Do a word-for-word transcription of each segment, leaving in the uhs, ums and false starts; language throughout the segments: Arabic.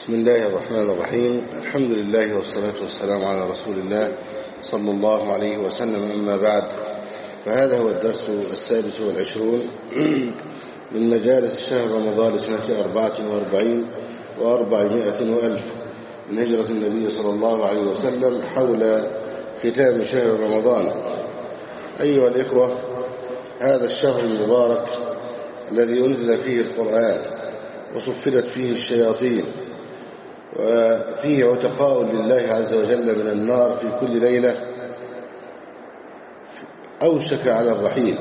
بسم الله الرحمن الرحيم. الحمد لله والصلاة والسلام على رسول الله صلى الله عليه وسلم. أما بعد، فهذا هو الدرس السادس والعشرون من مجالس شهر رمضان سنة أربعة وأربعين وأربعمائة وألف من هجرة النبي صلى الله عليه وسلم حول ختام شهر رمضان. أيها الإخوة، هذا الشهر المبارك الذي أنزل فيه القرآن وصفدت فيه الشياطين وفيه عتقاء لله عز وجل من النار في كل ليلة، أوشك على الرحيل،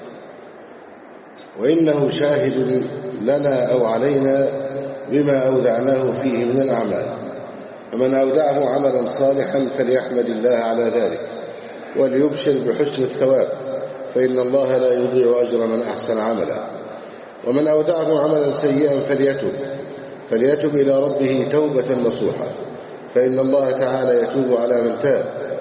وإنه شاهد لنا أو علينا بما أودعناه فيه من الأعمال. فمن أودعه عملا صالحا فليحمد الله على ذلك وليبشر بحسن الثواب، فإن الله لا يضيع أجر من أحسن عملا. ومن أودعه عملا سيئا فليتب فليتب إلى ربه توبة نصوحا، فإن الله تعالى يتوب على من تاب.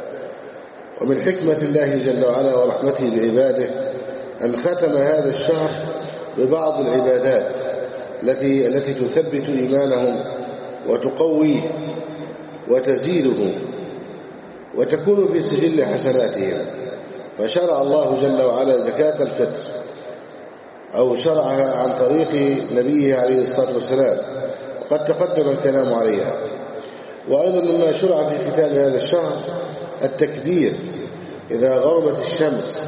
ومن حكمة الله جل وعلا ورحمته بعباده أن ختم هذا الشهر ببعض العبادات التي التي تثبت إيمانهم وتقويه وتزيده وتكون في سجل حسناتهم. فشرع الله جل وعلا زكاة الفطر، أو شرعها عن طريق نبيه عليه الصلاة والسلام، وقد تقدم الكلام عليها. وأيضا مما شرع في ختام هذا الشهر التكبير إذا غربت الشمس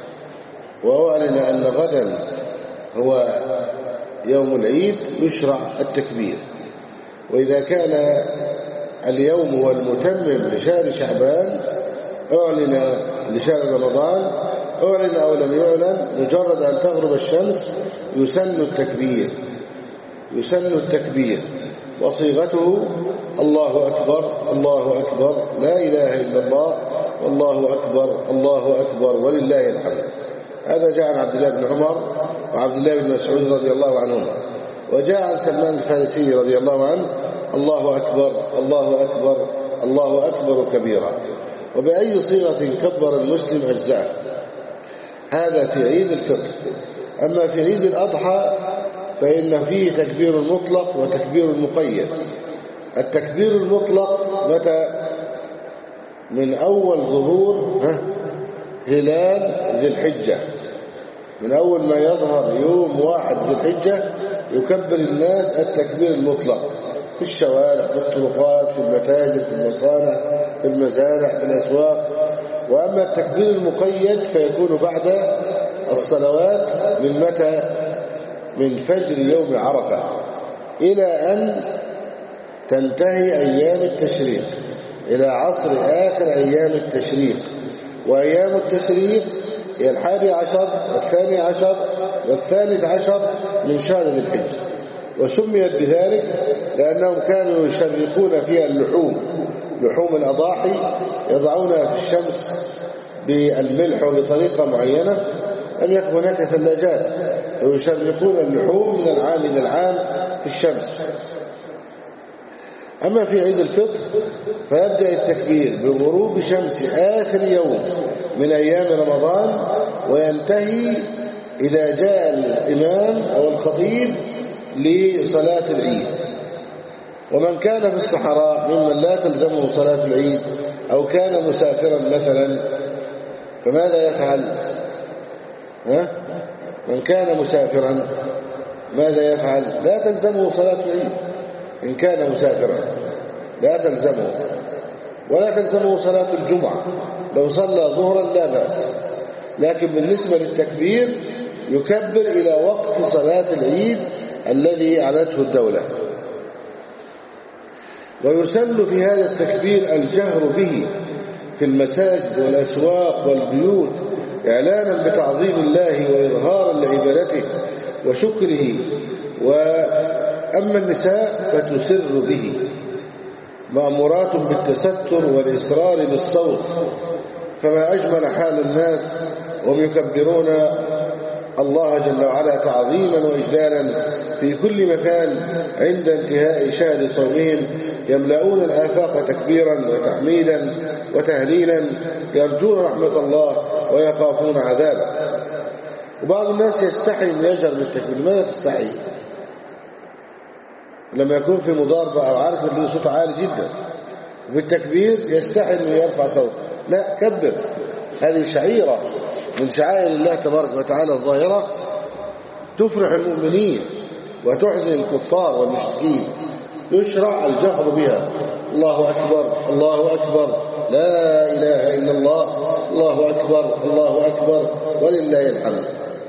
وأعلن أن غدا هو يوم العيد يشرع التكبير. وإذا كان اليوم هو المتمم لشهر شعبان أعلن لشهر رمضان، أعلن أو لم يعلن، مجرد أن تغرب الشمس يسن التكبير يسن التكبير وصيغته الله أكبر الله أكبر لا إله إلا الله والله أكبر الله أكبر ولله الحمد. هذا جاء عن عبد الله بن عمر وعبد الله بن مسعود رضي الله عنهما، وجاء عن سلمان الفارسي رضي الله عنه الله أكبر الله أكبر الله أكبر كبيرا. وبأي صيغة كبر المسلم أجزاء. هذا في عيد الفطر. أما في عيد الأضحى فإن فيه تكبير مطلق وتكبير مقيد. التكبير المطلق متى؟ من أول ظهور هلال ذي الحجة، من أول ما يظهر يوم واحد ذي الحجة يكبر الناس التكبير المطلق في الشوارع، في الطرقات، في المتاجر، في المصانع، في المزارع، في الأسواق. وأما التكبير المقيد فيكون بعد الصلوات من متى؟ من فجر يوم عرفة إلى أن تنتهي أيام التشريق، إلى عصر آخر أيام التشريق. وأيام التشريق هي الحادي عشر والثاني عشر والثالث عشر من شهر ذي الحجة. وسميت بذلك لأنهم كانوا يشرقون فيها اللحوم لحوم الأضاحي، يضعونها في الشمس بالملح وبطريقة معينة، لم يكن هناك ثلاجات، ويشرقون اللحوم من العام إلى العام في الشمس. أما في عيد الفطر فيبدأ التكبير بغروب شمس آخر يوم من أيام رمضان، وينتهي إذا جاء الإمام أو الخطيب لصلاة العيد. ومن كان في الصحراء ممن لا تلزمه صلاة العيد أو كان مسافرا مثلا فماذا يفعل؟ ها؟ من كان مسافرا ماذا يفعل؟ لا تلزمه صلاة العيد. إن كان مسافرا لا تلزمه، ولا تلزمه صلاة الجمعة. لو صلى ظهرا لا بأس، لكن بالنسبة للتكبير يكبر إلى وقت صلاة العيد الذي أعلنته الدولة. ويسن في هذا التكبير الجهر به في المساجد والأسواق والبيوت إعلانا بتعظيم الله وإظهارا لعبادته وشكره. وأما النساء فتسر به، مأمورات بالتستر والإصرار بالصوت. فما أجمل حال الناس وهم يكبرون الله جل وعلا تعظيما وإجلالا في كل مكان عند انتهاء شهر صومهم، يملؤون الآفاق تكبيرا وتحميدا وتهليلا، يرجون رحمة الله ويخافون عذابه. وبعض الناس يستحي أن يجهر بالتكبير. ماذا تستحي؟ لما يكون في مضاربة أو عارف إن صوته عالي جدا وفي التكبير يستحي أن يرفع صوته، لا كبر. هذه شعيرة من شعائر الله تبارك وتعالى الظاهرة تفرح المؤمنين وتحزن الكفار والمشركين. يشرع الجهر بها، الله أكبر الله أكبر لا إله إلا الله الله أكبر الله أكبر ولله الحمد.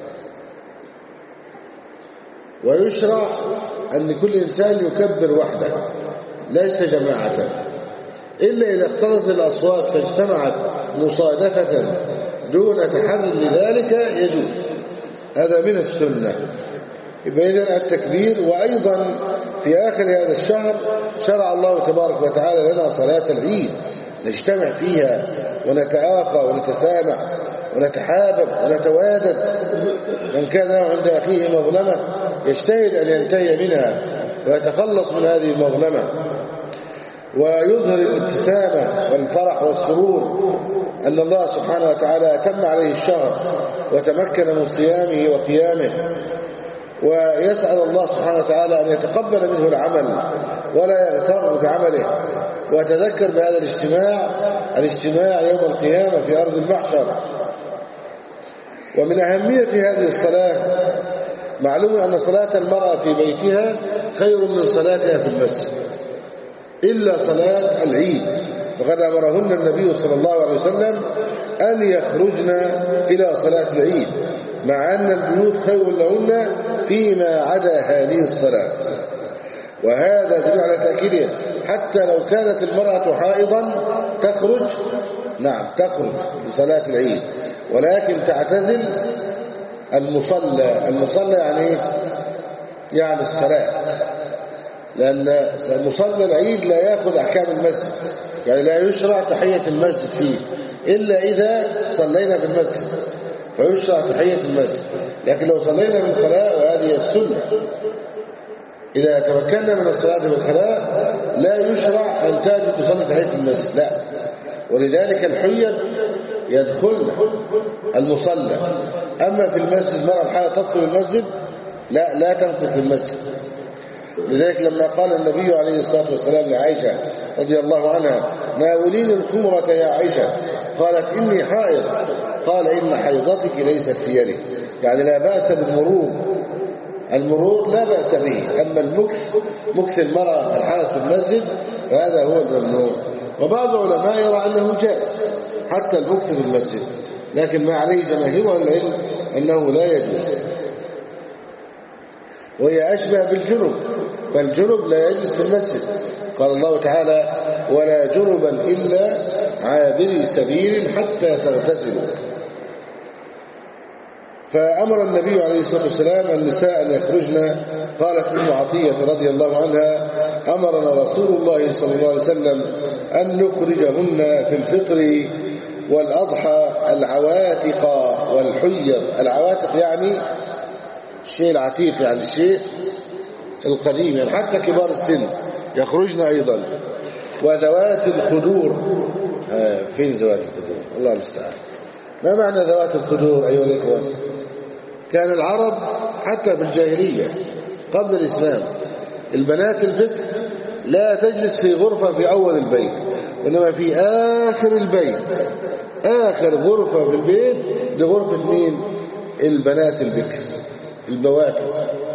ويشرع أن كل إنسان يكبر وحده ليس جماعة، إلا إذا اختلطت الأصوات فاجتمعت مصادفة دون تحرر لذلك يجوز، هذا من السنة. إذن التكبير. وأيضا في آخر هذا الشهر شرع الله تبارك وتعالى لنا صلاة العيد نجتمع فيها ونتآخى ونتسامح ونتحابب ونتوادد. من كان له عند أخيه مظلمة يجتهد أن ينتهي منها ويتخلص من هذه المظلمة، ويظهر الابتسامة والفرح والسرور أن الله سبحانه وتعالى أتم عليه الشهر وتمكن من صيامه وقيامه، ويسأل الله سبحانه وتعالى أن يتقبل منه العمل ولا يغتر بعمله. وتذكر بهذا الاجتماع الاجتماع يوم القيامة في أرض المحشر. ومن أهمية هذه الصلاة معلوم أن صلاة المرأة في بيتها خير من صلاتها في المسجد إلا صلاة العيد، وقد أمرهن النبي صلى الله عليه وسلم أن يخرجن إلى صلاة العيد، مع أن البيوت خير لهن فيما عدا هذه الصلاة. وهذا دليل على تأكيده، حتى لو كانت المرأة حائضا تخرج، نعم تخرج لصلاة العيد، ولكن تعتزل المصلى. المصلى يعني ايه؟ يعني الصلاة، لأن مصلى العيد لا يأخذ أحكام المسجد، يعني لا يشرع تحية المسجد فيه إلا إذا صلينا في المسجد فيشرع تحية المسجد. لكن لو صلينا في الخلاء، وهذه السنة، إذا تمكنا من الصلاة في الخلاء لا يشرع أن تأتي تصلي تحية المسجد، لا. ولذلك الحيض يدخل المصلى. أما في المسجد المرأة الحائض تدخل المسجد لا لا تدخل في المسجد. لذلك لما قال النبي عليه الصلاة والسلام لعائشة رضي الله عنها: ناوليني الخمرة يا عائشة، قالت إني حائض، قال إن حيضتك ليست في يدك، يعني لا بأس بالمرور، المرور لا بأس به. أما المكث مكث المرأة الحائض في المسجد فهذا هو الممنوع. وبعض العلماء يرى أنه جائز حتى المكث في المسجد، لكن ما عليه جماهير العلم أنه لا يجوز، وهي أشبه بالجنب، فالجنب لا يجوز في المسجد. قال الله تعالى: ولا جنبا إلا عابري سبيل حتى تغتسلوا. فأمر النبي عليه الصلاة والسلام النساء أن يخرجن. قالت أم عطية رضي الله عنها: أمرنا رسول الله صلى الله عليه وسلم أن نخرجهن في الفطر والأضحى العواتق والحيض. العواتق يعني الشيء العتيق، يعني الشيء القديم، يعني حتى كبار السن يخرجن أيضا. وذوات الخدور. آه فين ذوات الخدور؟ الله المستعان. ما معنى ذوات الخدور أيها الإخوة؟ كان العرب حتى في الجاهلية قبل الإسلام البنات البكر لا تجلس في غرفة في أول البيت، وإنما في آخر البيت. آخر غرفة في البيت لغرفة مين؟ البنات البكر البواكر،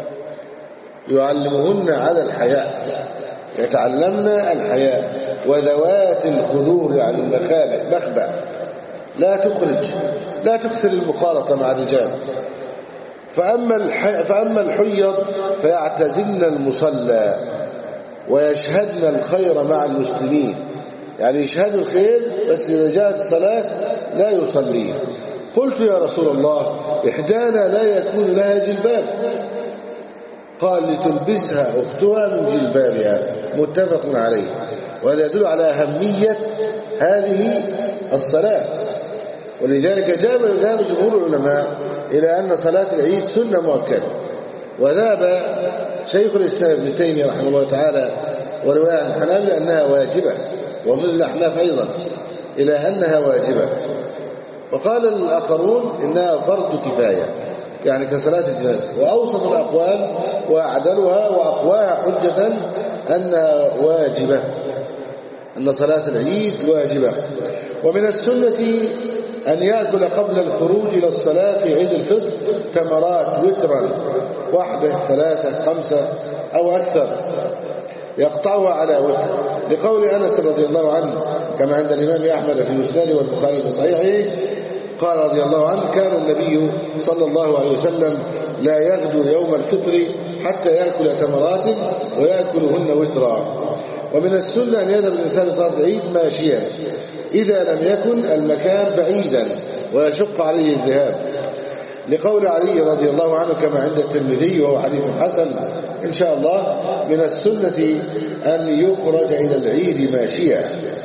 يعلمهن على الحياء، يتعلمن الحياء. وذوات الخدور يعني المخابئ، مخبأ، لا تخرج، لا تكثر المخالطة مع الرجال. فأما الح... فأما الحيض فيعتزلن المصلى ويشهدن الخير مع المسلمين، يعني يشهدوا الخير بس إذا جاءت الصلاة لا يصلين. قلت يا رسول الله: إحدانا لا يكون لها جلباب. قال: لتلبسها أختها من جلبابها، متفق عليه. وهذا يدل على أهمية هذه الصلاة. ولذلك جاب ذهب جمهور العلماء إلى أن صلاة العيد سنة مؤكدة، وذهب شيخ الإسلام ابن تيمية رحمه الله تعالى ورواية عن الحنابلة أنها واجبة، ومن الأحناف أيضا إلى أنها واجبة. وقال الآخرون إنها فرض كفاية، يعني كصلاة الجنازة. وأوسط الأقوال وأعدلها وأقواها حجة أنها واجبة، أن صلاة العيد واجبة. ومن السنة أن يأكل قبل الخروج إلى الصلاة في عيد الفطر تمرات وترا، واحدة ثلاثة خمسة أو أكثر، يقطعها على وتر، لقول أنس رضي الله عنه كما عند الإمام أحمد في مسنده والبخاري في صحيحه قال رضي الله عنه: كان النبي صلى الله عليه وسلم لا يغدو يوم الفطر حتى يأكل تمرات ويأكلهن وترا. ومن السنة أن يذهب الإنسان لصلاة العيد ماشيا إذا لم يكن المكان بعيدا ويشق عليه الذهاب، لقول علي رضي الله عنه كما عند الترمذي وهو حديث حسن إن شاء الله: من السنة أن يخرج إلى العيد ماشيا.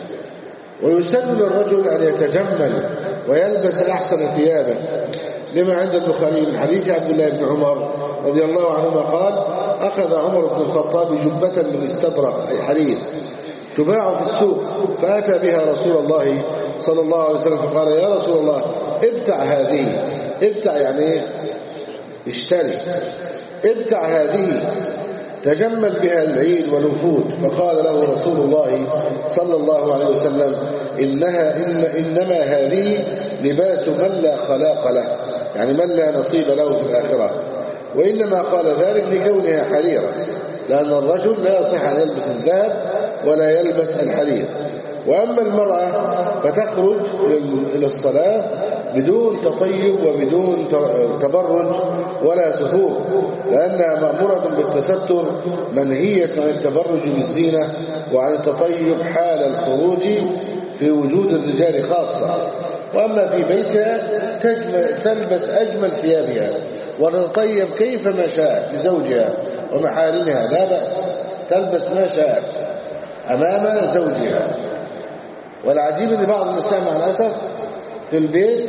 ويسن للرجل أن يتجمل ويلبس أحسن ثيابه، لما عند البخاري من حديث عبد الله بن عمر رضي الله عنهما قال: أخذ عمر بن الخطاب جبة من استبرق أي حرير تباع في السوق، فأتى بها رسول الله صلى الله عليه وسلم فقال: يا رسول الله ابتع هذه. ابتع يعني اشتري، ابتع هذه تجمل بها العيد والوفود. فقال له رسول الله صلى الله عليه وسلم: إنها إن إنما هذه لباس من لا خلاق له، يعني من لا نصيب له في الآخرة. وإنما قال ذلك لكونها حريرة، لأن الرجل لا يصح أن يلبس الذهب ولا يلبس الحرير. وأما المرأة فتخرج إلى الصلاة بدون تطيب وبدون تبرج ولا سفور، لأنها مأمورة بالتستر منهية عن التبرج بالزينة وعن التطيب حال الخروج في وجود الرجال خاصة. وأما في بيتها تلبس أجمل ثيابها وتطيب كيفما شاءت لزوجها ومحارمها، لا بأس، تلبس ما شاءت أمام زوجها. والعجيب أن بعض النساء مع الأسف في البيت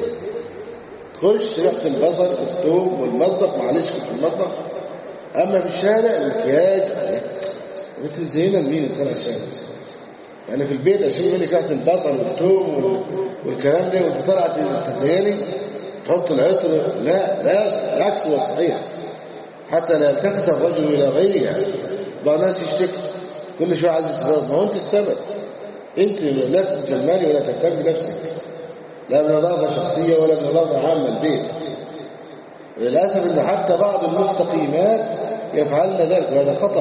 تخش ريحة البصل والثوم والمطبخ، معلش في المطبخ، أما في الشارع الكياج مثل زينة مين طلع الشارع. يعني في البيت أشيل منك ريحة البصل والثوم والكلام ده، وانت طلعت تزيني تحط العطر، لا لا العكس هو الصحيح، حتى لا يلتفت الرجل إلى غيرها. بعض الناس يشتكي كل شوية عايز يتزوج، ما هو أنت السبب، أنت لا تجملي ولا تهتم بنفسك، لا بنظافة شخصية ولا بنظافة عامة البيت. وللأسف أن حتى بعض المستقيمات يفعلن ذلك، وهذا خطأ،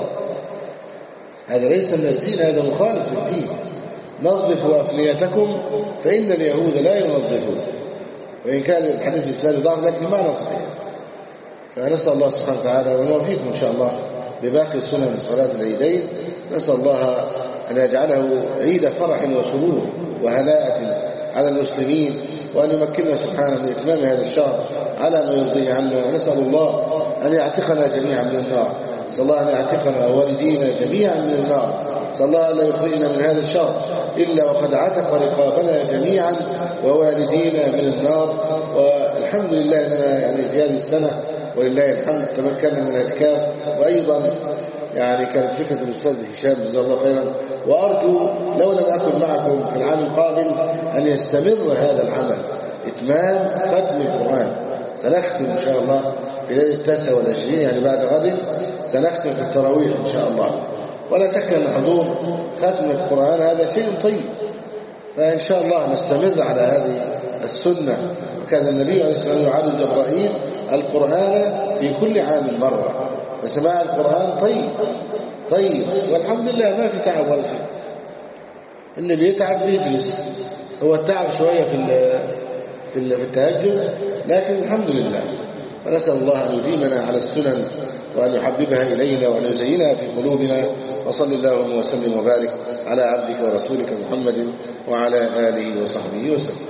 هذا ليس من الدين، هذا مخالف للدين. نظفوا أفنيتكم فإن اليهود لا ينظفون، وإن كان الحديث الإسلامي ضعف لكن المعنى صحيح. فنسأل الله سبحانه وتعالى ونوفيكم إن شاء الله بباقي سنن صلاة العيدين. نسأل الله أن يجعله عيد فرح وسرور وهلاءة على المسلمين، وأن يمكننا سبحانه من إتمام هذا الشهر على ما يرضيه عنا. ونسأل الله أن يعتقنا جميعا من النار، نسأل الله أن يعتقنا ووالدينا جميعا من النار، نسأل الله أن لا يخرجنا من هذا الشهر إلا وقد عتق رقابنا جميعا ووالدينا من النار. والحمد لله أننا يعني في هذه السنة ولله الحمد تمكنا من الاعتكاف. وأيضا يعني كانت فكرة الأستاذ هشام جزاه الله خيرا، وأرجو لو لم أكن معكم في العام القادم أن يستمر هذا العمل، إتمام ختم القرآن. سنختم إن شاء الله في ليلة التاسع والعشرين، يعني بعد غد سنختم في التراويح إن شاء الله. ولا شك أن حضور ختم القرآن هذا شيء طيب، فإن شاء الله نستمر على هذه السنة. وكان النبي عليه الصلاة والسلام يعاد جبرائيل القرآن في كل عام مرة، فسماع القرآن طيب طيب والحمد لله ما في تعب ولا شيء. اللي بيتعب بيجلس، هو التعب شوية في في التهجد، لكن الحمد لله. فنسأل الله أن يديمنا على السنن وأن يحببها إلينا وأن يزينها في قلوبنا. وصل اللهم وسلم وبارك على عبدك ورسولك محمد وعلى آله وصحبه وسلم.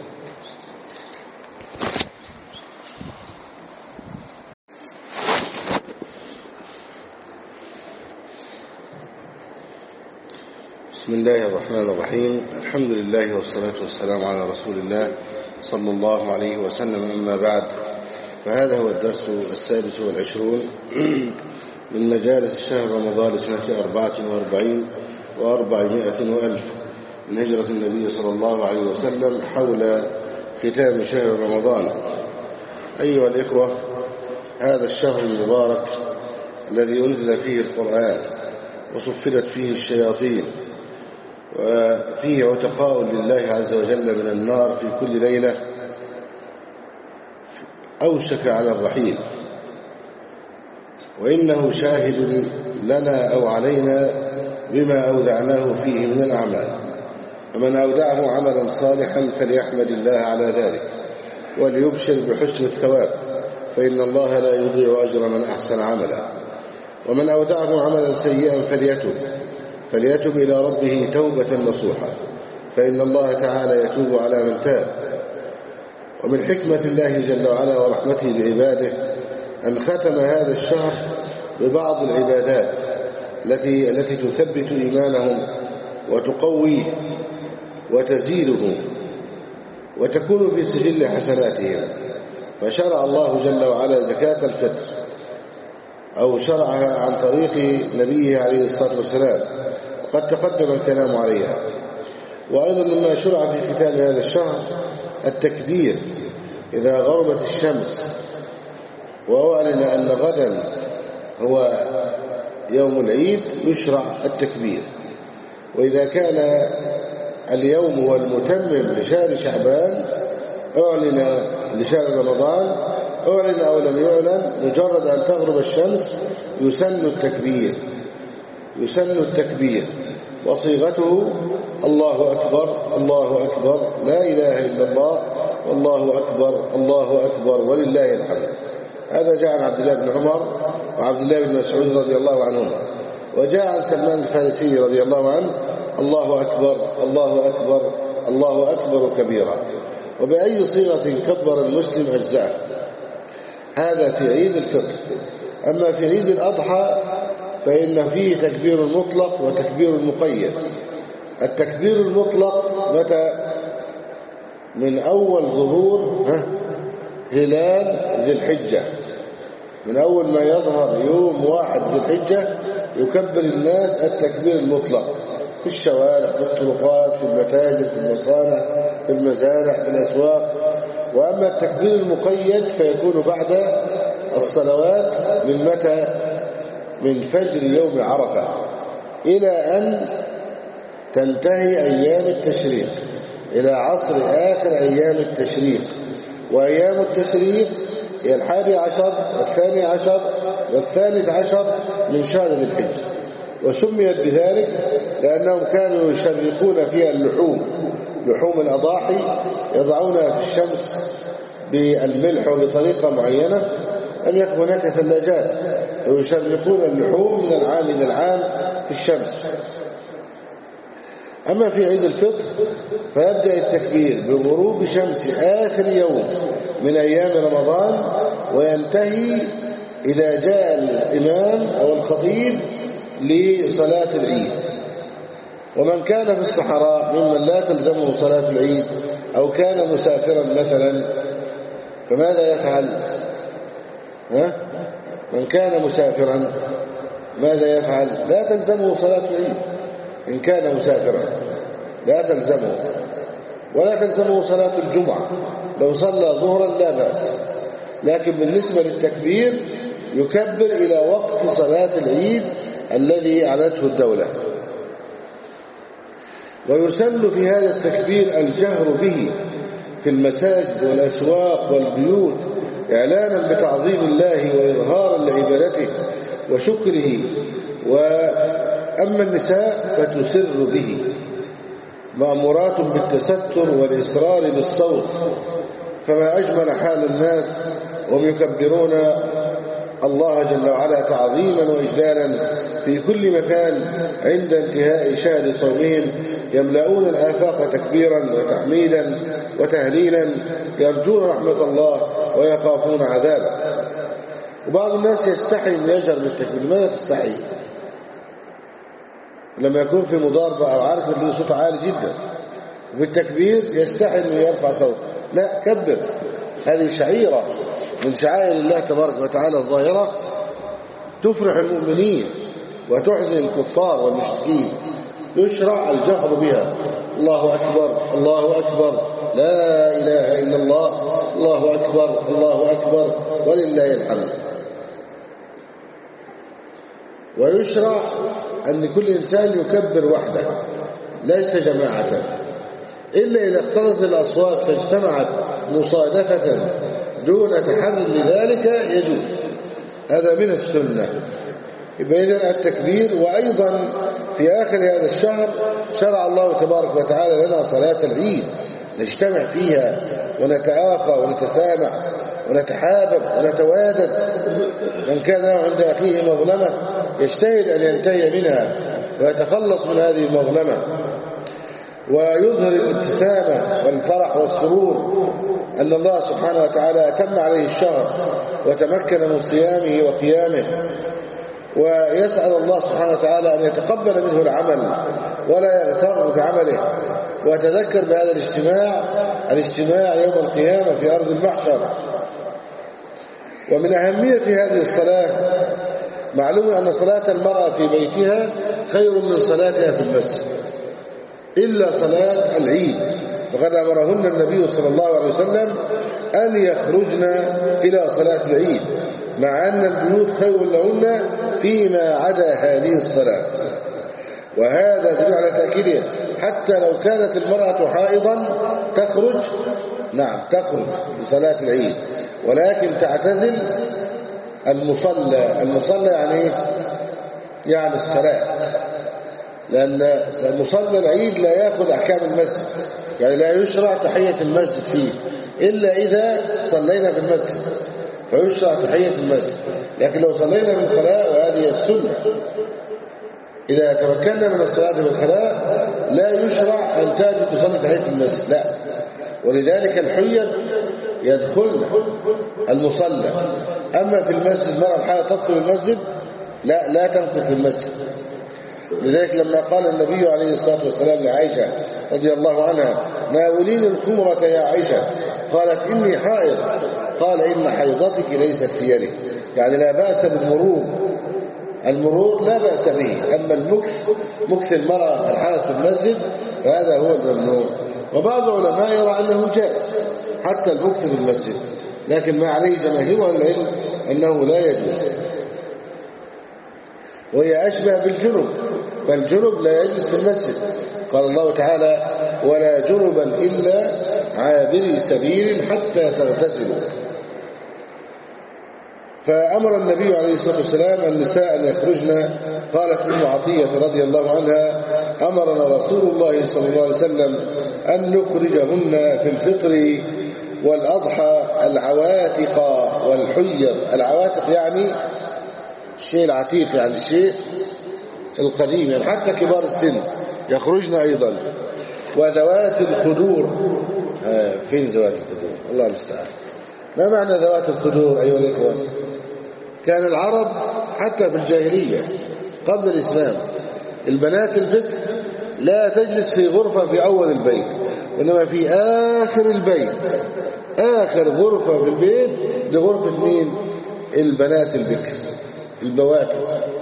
بسم الله الرحمن الرحيم. الحمد لله والصلاة والسلام على رسول الله صلى الله عليه وسلم. أما بعد، فهذا هو الدرس السادس والعشرون من مجالس شهر رمضان سنة أربعة وأربعين وأربعمائة وألف من هجرة النبي صلى الله عليه وسلم، حول ختام شهر رمضان. أيها الإخوة، هذا الشهر المبارك الذي أنزل فيه القرآن وصفدت فيه الشياطين وفيه عتقاء لله عز وجل من النار في كل ليلة، أوشك على الرحيل، وإنه شاهد لنا أو علينا بما أودعناه فيه من الأعمال. فمن أودعه عملا صالحا فليحمد الله على ذلك وليبشر بحسن الثواب، فإن الله لا يضيع أجر من أحسن عملا. ومن أودعه عملا سيئا فليتب فليتب إلى ربه توبة نصوحا، فإن الله تعالى يتوب على من تاب. ومن حكمة الله جل وعلا ورحمته بعباده أن ختم هذا الشهر ببعض العبادات التي التي تثبت إيمانهم وتقويه وتزيده وتكون في سجل حسناتهم. فشرع الله جل وعلا زكاة الفطر، أو شرعها عن طريق نبيه عليه الصلاة والسلام، وقد تقدم الكلام عليها. وأيضا مما شرع في ختام هذا الشهر التكبير إذا غربت الشمس وأعلن أن غدا هو يوم العيد يشرع التكبير. وإذا كان اليوم هو المتمم لشهر شعبان أعلن لشهر رمضان، أعلن أو لم يعلن، مجرد أن تغرب الشمس يسن التكبير يسن التكبير وصيغته الله أكبر الله أكبر لا إله إلا الله والله أكبر الله أكبر ولله الحمد. هذا جاء عن عبد الله بن عمر وعبد الله بن مسعود رضي الله عنهما، وجاء عن سلمان الفارسي رضي الله عنه الله أكبر الله أكبر الله أكبر كبيرا. وبأي صيغة كبر المسلم أجزاء. هذا في عيد الفطر. أما في عيد الأضحى فإن فيه تكبير مطلق وتكبير مقيد. التكبير المطلق متى؟ من أول ظهور هلال ذي الحجة، من أول ما يظهر يوم واحد ذي الحجة يكبر الناس التكبير المطلق في الشوارع، في الطرقات، في المتاجر، في المصانع، في المزارع، في الأسواق. وأما التكبير المقيد فيكون بعد الصلوات من متى؟ من فجر يوم عرفة إلى أن تنتهي أيام التشريق، إلى عصر آخر أيام التشريق. وأيام التشريق هي الحادي عشر والثاني عشر والثالث عشر من شهر ذي الحجة، وسميت بذلك لأنهم كانوا يشرقون فيها اللحوم، لحوم الأضاحي يضعونها في الشمس بالملح وبطريقة معينة، أن يكون هناك ثلاجات، ويشرقون اللحوم من العام إلى العام في الشمس. أما في عيد الفطر فيبدأ التكبير بغروب شمس آخر يوم من أيام رمضان، وينتهي إذا جاء الإمام أو الخطيب لصلاة العيد. ومن كان في الصحراء ممن لا تلزمه صلاة العيد أو كان مسافرا مثلا فماذا يفعل؟ ها؟ من كان مسافرا ماذا يفعل؟ لا تلزمه صلاة العيد. إن كان مسافرا لا تلزمه، ولا تلزمه صلاة الجمعة. لو صلى ظهرا لا بأس، لكن بالنسبة للتكبير يكبر إلى وقت صلاة العيد الذي أعلنته الدولة. ويسن في هذا التكبير الجهر به في المساجد والأسواق والبيوت إعلانا بتعظيم الله وإظهارا لعبادته وشكره. وأما النساء فتسر به، مأمورات بالتستر والإصرار بالصوت. فما أجمل حال الناس وهم يكبرون الله جل وعلا تعظيما وإجلالا في كل مكان عند انتهاء شهر صومهم، يملؤون الآفاق تكبيرا وتحميدا وتهليلا، يرجون رحمة الله ويخافون عذابه. وبعض الناس يستحي أن يجهر بالتكبير. لماذا تستحي؟ لما يكون في مضاربة أو عارف أن صوت عالي جدا وفي التكبير يستحي أن يرفع صوت. لا، كبر. هذه شعيرة من شعائر الله تبارك وتعالى الظاهرة تفرح المؤمنين وتحزن الكفار والمشركين. يشرع الجهر بها. الله أكبر الله أكبر لا إله إلا الله الله أكبر الله أكبر ولله الحمد. ويشرع أن كل إنسان يكبر وحده ليس جماعة، إلا إذا اختلطت الأصوات فاجتمعت مصادفة دون تحرر لذلك يجوز، هذا من السنة. يبقى إذن التكبير. وأيضا في آخر هذا الشهر شرع الله تبارك وتعالى لنا صلاة العيد نجتمع فيها ونتآخى ونتسامح ونتحابب ونتوادد. من كان له عند أخيه مظلمة يجتهد أن ينتهي منها ويتخلص من هذه المظلمة، ويظهر الابتسامة والفرح والسرور أن الله سبحانه وتعالى أتم عليه الشهر وتمكن من صيامه وقيامه، ويسأل الله سبحانه وتعالى أن يتقبل منه العمل ولا يغتر بعمله. ويتذكر بهذا الاجتماع الاجتماع يوم القيامة في أرض المحشر. ومن أهمية هذه الصلاة معلوم أن صلاة المرأة في بيتها خير من صلاتها في المسجد إلا صلاة العيد، وقد أمرهن النبي صلى الله عليه وسلم أن يخرجن إلى صلاة العيد، مع أن البيوت خير لهن فيما عدا هذه الصلاة. وهذا دليل على تأكيده، حتى لو كانت المرأة حائضا تخرج، نعم تخرج لصلاة العيد، ولكن تعتزل المصلى. المصلى يعني ايه؟ يعني الصلاة، لأن مصلى العيد لا يأخذ أحكام المسجد، يعني لا يشرع تحية المسجد فيه إلا إذا صلينا في المسجد فيشرع تحية المسجد. لكن لو صلينا من خلاء، وهذه السنة، إذا تمكنا من الصلاة في الخلاء لا يشرع أن تأتي تصلي تحية المسجد، لا. ولذلك الحيض يدخل المصلى. أما في المسجد المرأة الحائض تدخل المسجد لا لا تمكث في المسجد. لذلك لما قال النبي عليه الصلاة والسلام لعائشة رضي الله عنها: ناولين الخمرة يا عائشة، قالت: إني حائض. قال: إن حيضتك ليست في يدك، يعني لا بأس بالمرور، المرور لا بأس به. أما المكث، مكث المرأة الحائض في المسجد، فهذا هو الممنوع. وبعض العلماء يرى أنه جائز حتى المكث في المسجد، لكن ما عليه جماهير العلم أنه لا يجوز، وهي أشبه بالجنب، فالجنب لا يجلس في المسجد. قال الله تعالى: ولا جنبا إلا عابري سبيل حتى تغتسلوا. فأمر النبي عليه الصلاة والسلام النساء أن يخرجن. قالت أم عطية رضي الله عنها: أمرنا رسول الله صلى الله عليه وسلم أن نخرجهن في الفطر والأضحى العواتق والحيض. العواتق يعني الشيء العتيق، يعني الشيء القديم، يعني حتى كبار السن يخرجن أيضا. وذوات الخدور. آه فين ذوات الخدور؟ الله المستعان. ما معنى ذوات الخدور أيها الإخوة؟ كان العرب حتى في الجاهلية قبل الإسلام البنات البكر لا تجلس في غرفة في أول البيت، وإنما في آخر البيت. آخر غرفة في البيت لغرفة مين؟ البنات البكر البواكر،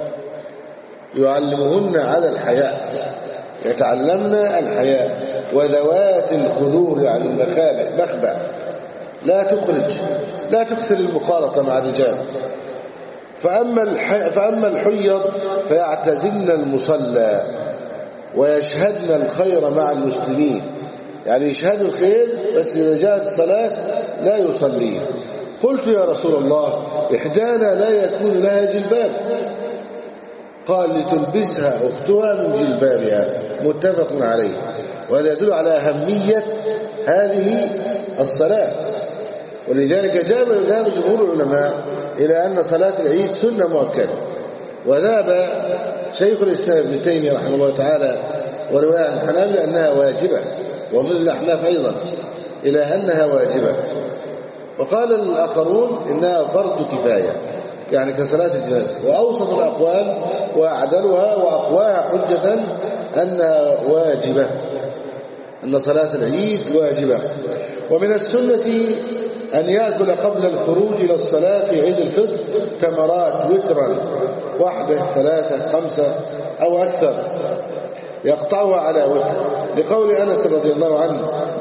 يعلمهن على الحياء، يتعلمن الحياء. وذوات الخدور يعني المخابئ، مخبأ، لا تخرج، لا تكثر المخالطة مع الرجال. فأما الحي... فأما الحيض فيعتزلن المصلى ويشهدن الخير مع المسلمين، يعني يشهدوا الخير بس إذا جاءت الصلاة لا يصلين. قلت: يا رسول الله، إحدانا لا يكون لها جلباب. قال: لتلبسها أختها من جلبابها. متفق عليه. وهذا يدل على أهمية هذه الصلاة. ولذلك جاء ذهب جمهور العلماء إلى أن صلاة العيد سنة مؤكدة، وذهب شيخ الإسلام ابن تيمية رحمه الله تعالى ورواية عن الحنابلة أنها واجبة، ومن الأحناف أيضا إلى أنها واجبة. وقال الآخرون إنها فرض كفاية، يعني كصلاة الجنازة. وأوسط الأقوال وأعدلها وأقواها حجة أنها واجبة، أن صلاة العيد واجبة. ومن السنة أن يأكل قبل الخروج إلى الصلاة في عيد الفطر تمرات وترا، واحدة ثلاثة خمسة أو أكثر، يقطعها على وتر، لقول أنس رضي الله عنه: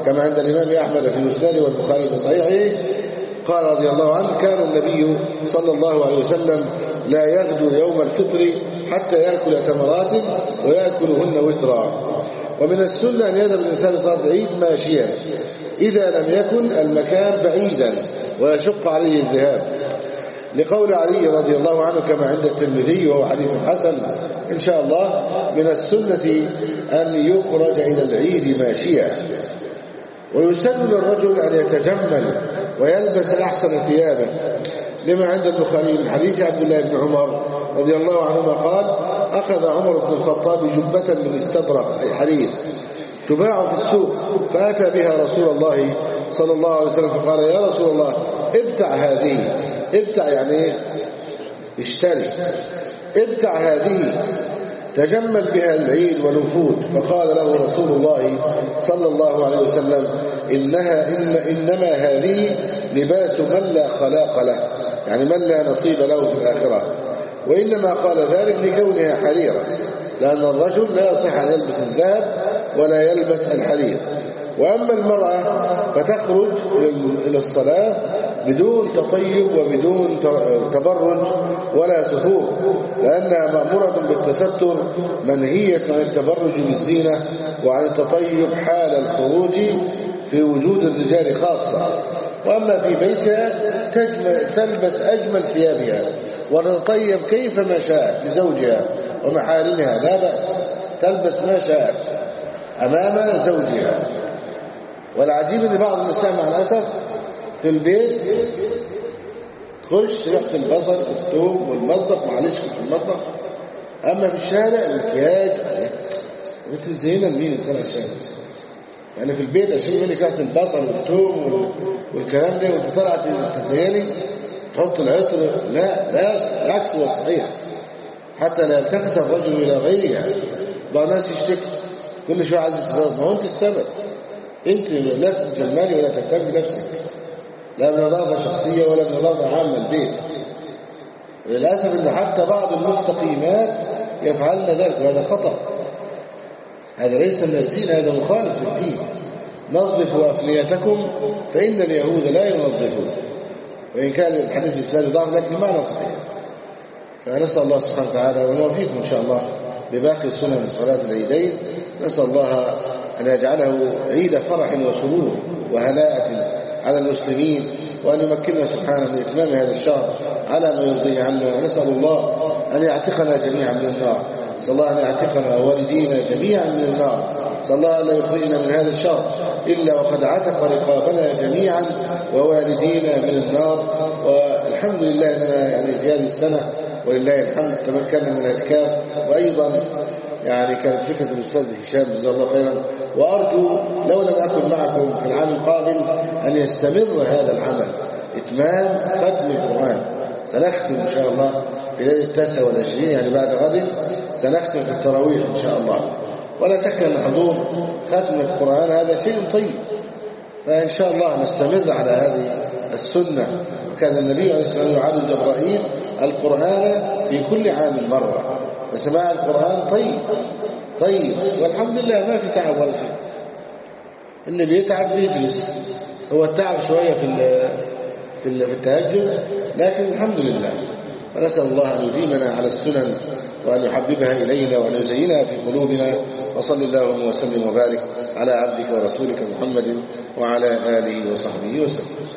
كما عند الإمام أحمد في مسنده والبخاري في صحيحه قال رضي الله عنه كان النبي صلى الله عليه وسلم لا يغدو يوم الفطر حتى يأكل تمرات ويأكلهن وترا. ومن السنة أن يذهب الإنسان صلاة العيد ماشيا إذا لم يكن المكان بعيدا ويشق عليه الذهاب، لقول علي رضي الله عنه كما عند الترمذي وهو حديث حسن إن شاء الله من السنة أن يخرج إلى العيد ماشيا. ويسن للرجل أن يتجمل ويلبس أحسن ثيابه، لما عند البخاري من حديث عبد الله بن عمر رضي الله عنهما قال أخذ عمر بن الخطاب جبة من استبرق أي حرير تباع في السوق، فأتى بها رسول الله صلى الله عليه وسلم فقال يا رسول الله ابتع هذه، ابتع يعني اشتري، ابتع هذه تجمل بها العيد والوفود. فقال له رسول الله صلى الله عليه وسلم إنها إن إنما هذه لباس من لا خلاق له، يعني من لا نصيب له في الآخرة، وإنما قال ذلك لكونها حريرة، لأن الرجل لا يصح أن يلبس الذهب ولا يلبس الحرير. وأما المرأة فتخرج إلى الصلاة بدون تطيب وبدون تبرج ولا سفور، لأنها مأمورة بالتستر منهية عن التبرج بالزينة وعن التطيب حال الخروج في وجود الرجال خاصة. وأما في بيتها تلبس أجمل ثيابها وتطيب كيفما شاءت لزوجها ومحارمها، لا بأس، تلبس ما شاءت أمام زوجها. والعجيب ان بعض النساء مع الأسف في البيت تخش ريحة البصل والثوم والمطبخ، معلش في المطبخ، أما في الشارع المكياج مثل زينا لمين طلع الشارع؟ يعني في البيت أشيل منك ريحة البصل والثوم والكلام ده وانت طلعت تزيني تحط العطر، لا لا العكس هو الصحيح، حتى لا يلتفت الرجل إلى غيرها. بعض الناس يشتكي كل شوية عايز تتزوج، ما هو أنت السبب، أنت لا تتجملي ولا تهتم بنفسك، لا بنظافة شخصية ولا بنظافة عامة البيت. وللأسف أن حتى بعض المستقيمات يفعلن ذلك، وهذا خطأ، هذا ليس من الدين، هذا مخالف للدين. نظفوا أفنيتكم فإن اليهود لا ينظفون، وإن كان الحديث الإسلامي ضعف لكن معنى صحيح. فنسأل الله سبحانه وتعالى ونوفيكم إن شاء الله بباقي سنن صلاة العيدين، نسأل الله أن يجعله عيد فرح وسرور وهناء على المسلمين، وأن يمكننا سبحانه من إتمام هذا الشهر على ما يرضيه عنا. ونسأل الله أن يعتقنا جميعا من النار، نسأل الله أن يعتقنا ووالدينا جميعا من النار، نسأل الله أن لا يخرجنا من هذا الشهر إلا وقد عتق رقابنا جميعا ووالدينا من النار. والحمد لله أننا يعني في هذه السنة ولله الحمد تمكنا من الاعتكاف، وأيضا يعني كانت فكرة الأستاذ هشام جزاه الله خيرا، وأرجو لو لم أكن معكم في العام القادم أن يستمر هذا العمل، إتمام ختم القرآن. سنختم إن شاء الله في ليلة التاسع والعشرين يعني بعد غد سنختم في التراويح إن شاء الله. ولا شك أن حضور ختم القرآن هذا شيء طيب، فإن شاء الله نستمر على هذه السنة. وكان النبي عليه الصلاة والسلام يعاد جبرائيل القرآن في كل عام مرة، فسماع القرآن طيب طيب والحمد لله ما في تعب ولا شيء. اللي بيتعب بيجلس، هو التعب شوية في في التهجد، لكن الحمد لله. ونسأل الله أن يديمنا على السنن وأن يحببها إلينا وأن يزينها في قلوبنا. وصل اللهم وسلم وبارك على عبدك ورسولك محمد وعلى آله وصحبه وسلم.